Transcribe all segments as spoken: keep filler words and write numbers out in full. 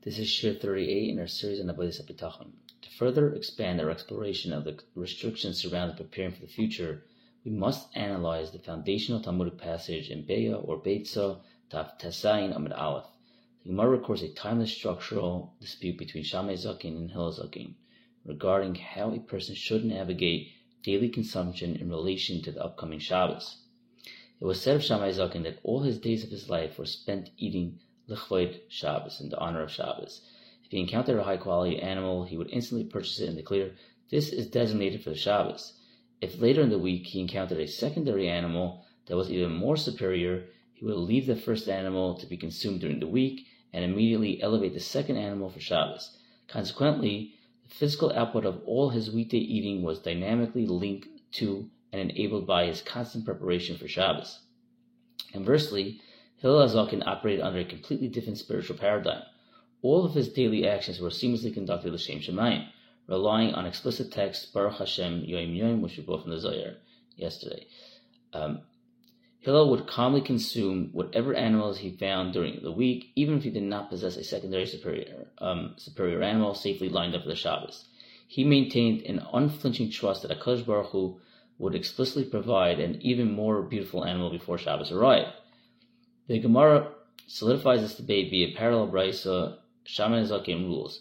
This is Shir thirty-eight in our series on Avodas HaBitachon. To further expand our exploration of the restrictions surrounding preparing for the future, we must analyze the foundational Talmudic passage in Be'ah or Beitza, Tav Tesayin Amid Aleph. The Gemara records a timeless structural dispute between Shammai Zaken and Hillel Zaken regarding how a person should navigate daily consumption in relation to the upcoming Shabbos. It was said of Shammai Zaken that all his days of his life were spent eating L'chvoid Shabbos, in the honor of Shabbos. If he encountered a high-quality animal, he would instantly purchase it and declare, "This is designated for the Shabbos." If later in the week he encountered a secondary animal that was even more superior, he would leave the first animal to be consumed during the week and immediately elevate the second animal for Shabbos. Consequently, the physical output of all his weekday eating was dynamically linked to and enabled by his constant preparation for Shabbos. Conversely, Hillel Zaken operated under a completely different spiritual paradigm. All of his daily actions were seamlessly conducted l'shem shamayim, relying on explicit text Baruch Hashem Yoim Yoim, which we brought from the Zohar yesterday. Um, Hillel would calmly consume whatever animals he found during the week, even if he did not possess a secondary superior um, superior animal safely lined up for the Shabbos. He maintained an unflinching trust that HaKadosh Baruch Hu would explicitly provide an even more beautiful animal before Shabbos arrived. The Gemara solidifies this debate via parallel brisa. Shammai Zaken rules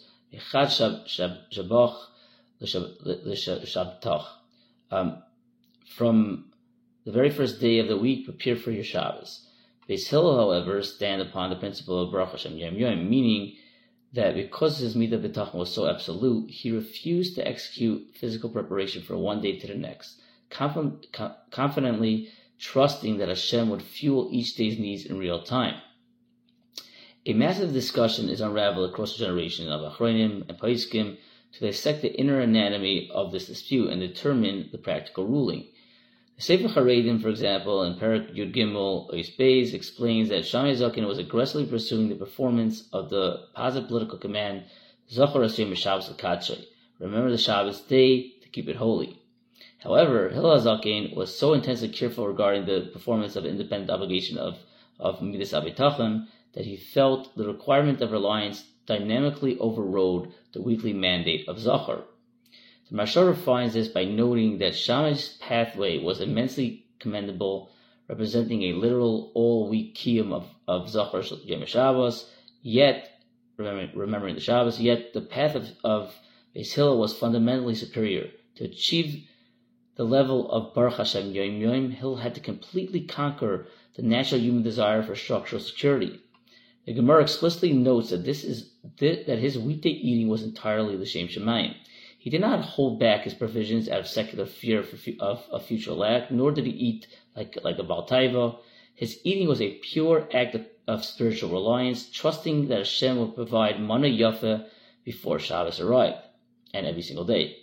um, from the very first day of the week, prepare for your Shabbos. Beis Hillel, however, stand upon the principle of Baruch Hashem Yom Yom, meaning that because his midah b'tachon was so absolute, he refused to execute physical preparation for one day to the next, conf- confidently trusting that Hashem would fuel each day's needs in real time. A massive discussion is unraveled across the generations of Achronim and Paiskim to dissect the inner anatomy of this dispute and determine the practical ruling. The Sefer Haredim, for example, in Perek Yud Gimel Ois Beis, explains that Shammai Zaken was aggressively pursuing the performance of the positive political command, Zachor Hashem Shabbos L'Kadshay, remember the Shabbos day to keep it holy. However, Hillel Zaken was so intensely careful regarding the performance of the independent obligation of, of Midas HaBitachon that he felt the requirement of reliance dynamically overrode the weekly mandate of Zachor. The Mashal refines this by noting that Shammai's pathway was immensely commendable, representing a literal all-week kiyum of, of Zachor Yom Shabbos, yet, remembering, remembering the Shabbos, yet the path of, of Beis Hillel was fundamentally superior. To achieve the level of Baruch Hashem Yom Yom, Hillel had to completely conquer the natural human desire for structural security. The Gemara explicitly notes that this is that his weekday eating was entirely l'shem shamayim. He did not hold back his provisions out of secular fear of, of, of future lack, nor did he eat like like a Baal Taiva. His eating was a pure act of, of spiritual reliance, trusting that Hashem would provide mana yafa before Shabbos arrived, and every single day.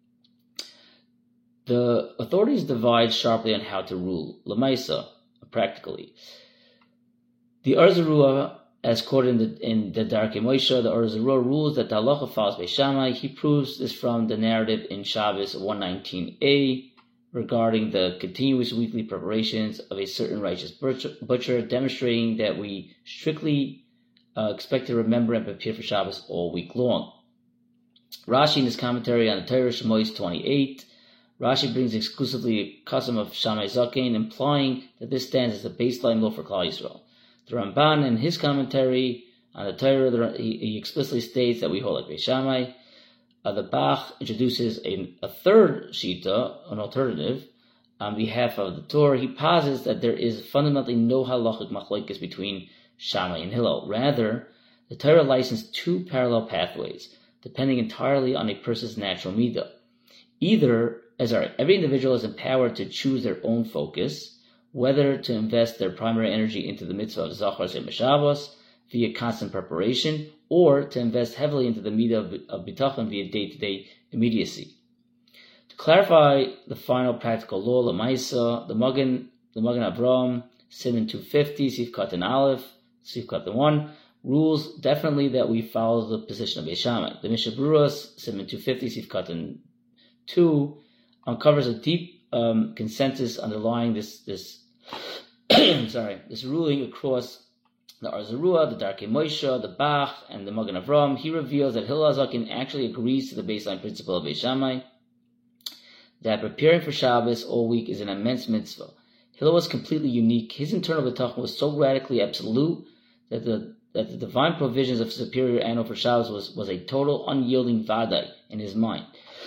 The authorities divide sharply on how to rule, Lamaisa, practically. The Or Zarua, as quoted in the, in the Darkei Moshe, the Or Zarua rules that the halacha follows Beis Shammai. He proves this from the narrative in Shabbos one nineteen a regarding the continuous weekly preparations of a certain righteous butcher, butcher demonstrating that we strictly uh, expect to remember and prepare for Shabbos all week long. Rashi, in his commentary on the Torah Shmois twenty-eight, Rashi brings exclusively a custom of Shammai Zaken, implying that this stands as the baseline law for Klal Yisrael. The Ramban, in his commentary on the Torah, he, he explicitly states that we hold like Beis Shammai. Uh, the Bach introduces a, a third shita, an alternative, on behalf of the Torah. He posits that there is fundamentally no halachic machlokes between Shammai and Hillel. Rather, the Torah licensed two parallel pathways, depending entirely on a person's natural midah. Either, as our, every individual is empowered to choose their own focus, whether to invest their primary energy into the mitzvah of Zachor Yom Shabbos via constant preparation, or to invest heavily into the midah of, of bitachon via day-to-day immediacy. To clarify the final practical law, Lamaisa, the Magen, the Magen Avraham, Siman two fifty, Sif Katan Aleph, Sif Katan one, rules definitely that we follow the position of Beis Shammai. The Mishnah Berurah, Siman two fifty, Sif Katan two, uncovers a deep um, consensus underlying this this sorry this ruling across the Arzarua, the Darkei Moshe, the Bach, and the Magen Avram, he reveals that Hillel HaZaken actually agrees to the baseline principle of Beis Shammai, that preparing for Shabbos all week is an immense mitzvah. Hillel was completely unique. His internal bitachon was so radically absolute that the that the divine provisions of superior annual for Shabbos was, was a total unyielding vadai in his mind.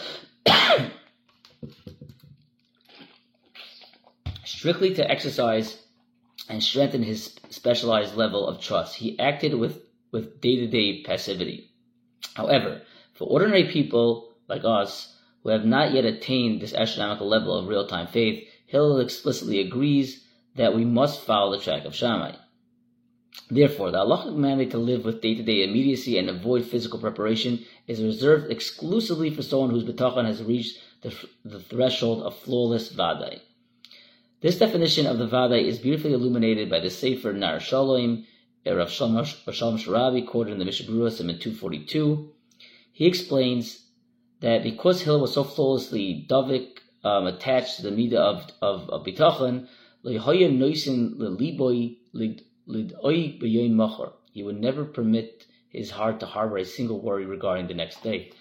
Strictly to exercise and strengthen his specialized level of trust, he acted with, with day-to-day passivity. However, for ordinary people like us, who have not yet attained this astronomical level of real-time faith, Hillel explicitly agrees that we must follow the track of Shammai. Therefore, the halachic mandate to live with day-to-day immediacy and avoid physical preparation is reserved exclusively for someone whose bitachon has reached the, the threshold of flawless vadai. This definition of the vadai is beautifully illuminated by the Sefer Nar Shalom, Rav Shalom Sharabi, quoted in the Mishnah Berurah, Simon two forty-two. He explains that because Hillel was so flawlessly davik, um, attached to the midah of of, of bitachon, he would never permit his heart to harbor a single worry regarding the next day.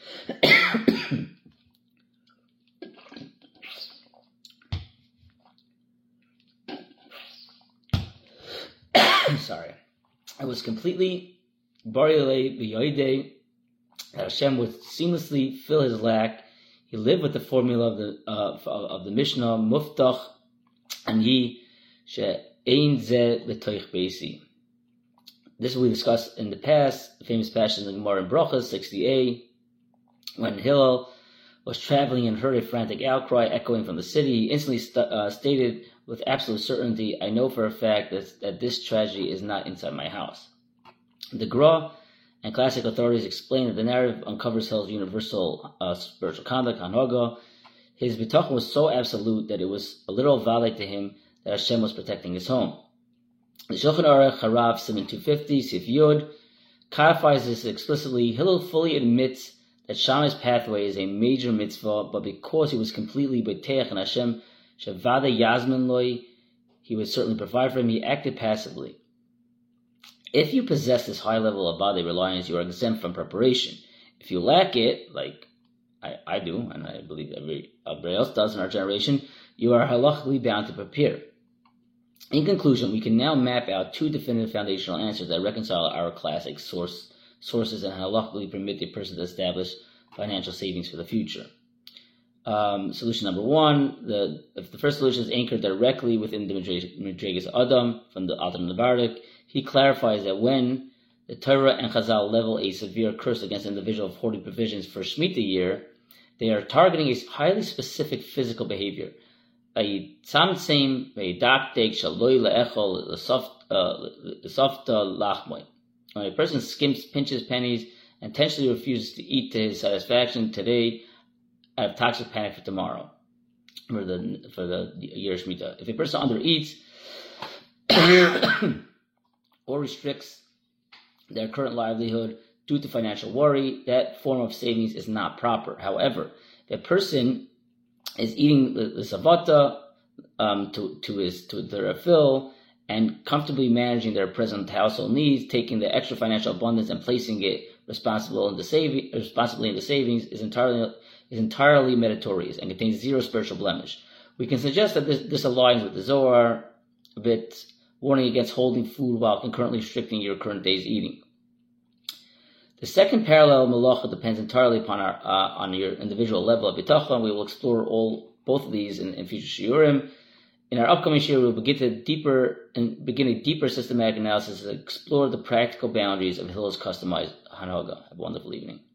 Sorry. I was completely barilei b'yoidei that Hashem would seamlessly fill his lack. He lived with the formula of the uh, of the Mishnah, Muftach ani she'ein zeh l'toich beisi. This we discussed in the past, the famous passage in the Gemara in Brachos sixty-eight, when Hillel was traveling and heard a frantic outcry echoing from the city. He instantly st- uh, stated with absolute certainty, "I know for a fact that, that this tragedy is not inside my house." The Gra and classic authorities explain that the narrative uncovers Hillel's universal uh, spiritual conduct, Hanhaga. His bitachon was so absolute that it was a literal valid to him that Hashem was protecting his home. The Shulchan Aruch Harav Simon two fifty Sif Yud codifies this explicitly. Hillel fully admits that Shammai's pathway is a major mitzvah, but because he was completely beteach and Hashem Shavada Yasmin Loi, he would certainly provide for him. He acted passively. If you possess this high level of body reliance, you are exempt from preparation. If you lack it, like I, I do, and I believe every, everybody else does in our generation, you are halachically bound to prepare. In conclusion, we can now map out two definitive foundational answers that reconcile our classic source, sources and halachically permit a person to establish financial savings for the future. Um, solution number one, the if the first solution is anchored directly within the Madregas Adam from the Alter Nebardik, he clarifies that when the Torah and Chazal level a severe curse against an individual of hoarding provisions for Shemitah year, they are targeting a highly specific physical behavior. A tzamtzem, a daktek, shaloi le'echol, l'softa lachmoi. When a person skims, pinches pennies, and intentionally refuses to eat to his satisfaction today, I have toxic panic for tomorrow, for the for the year Shemitah. If a person undereats or restricts their current livelihood due to financial worry, that form of savings is not proper. However, if a person is eating the, the savata um, to to his to their fill and comfortably managing their present household needs, taking the extra financial abundance and placing it responsible in the saving responsibly in the savings is entirely is entirely meritorious and contains zero spiritual blemish. We can suggest that this, this aligns with the Zohar a bit, warning against holding food while concurrently restricting your current day's eating. The second parallel malacha depends entirely upon our uh, on your individual level of bitachon. We will explore all both of these in, in future shiurim. In our upcoming shiur, we will begin to deeper and begin a deeper systematic analysis to explore the practical boundaries of Hillel's customized hanhaga. Have a wonderful evening.